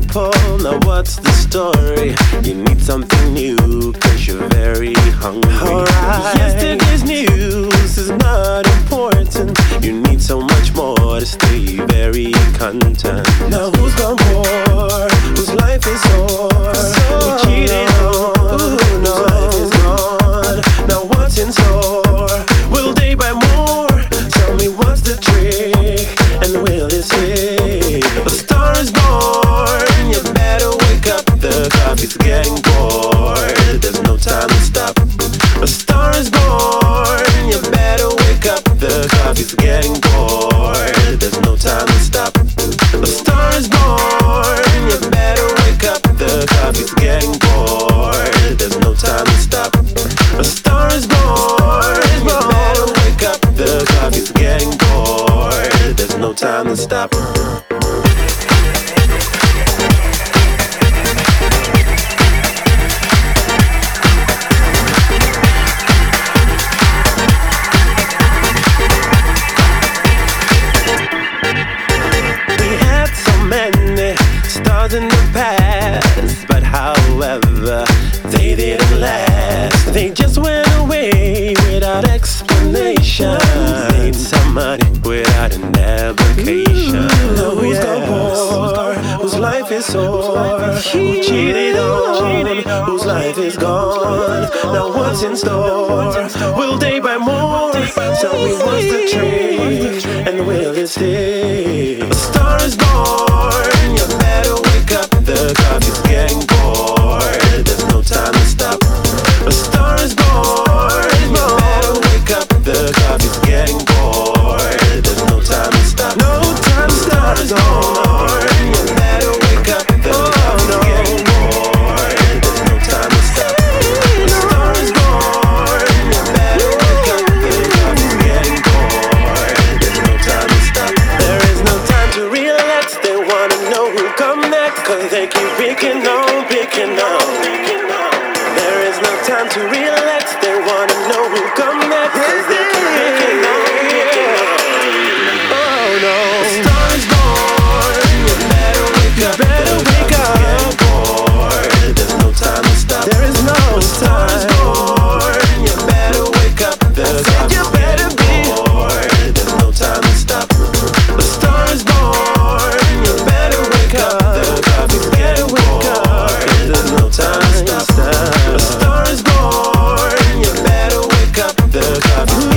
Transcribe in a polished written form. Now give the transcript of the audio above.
people, now what's the story? You need something new, cause you're very hungry. Alright. Yesterday's news is not important. You need so much more to stay very content. Now who's gone poor? Whose life is sore? Who cheated on? Whose life is gone? Now what's in store? Will they buy more? Tell me what's the trick? And will it stick? A star is born. You better wake up. The coffee's getting bored. There's no time to stop. A star is born. You better wake up. The coffee's getting bored. There's no time to stop. A star is born. You better wake up. The coffee's getting bored. There's no time to stop. A star is born. You better wake up. The coffee's getting bored. There's no time to stop. Stars in the past, but however, they didn't last. They just went away without explanation. Made some money without an application. Who's gone poor? Whose life is sore? Who cheated on? Whose life is gone? Now what's in store? Will they buy more? Tell me what's the trick? And will it stay? A star is born. You better wake up. The coffee's getting bored. There's no time to stop. A star is born. You better wake up. The coffee's getting bored. There's no time to stop. No time to stop. A star is born. You better wake up. The coffee's getting bored. There's no time to stop. A star is born. You better wake up. The coffee's getting bored. There's no time to stop. There is no time to relax. They wanna know who come next, cause they keep picking on, picking on. There is no time to relax. They wanna know who come next, cause they keep picking on, picking on. Oh no. A star is born. You better wake up. Better wake up. Bored. There's no time to stop. There is no time. A star is born. You better wake up. You better be bored. There's no time to stop. A star is born. You better wake up. The coffee's getting bored. There's no time to stop. A star is born. You better wake up. The coffee's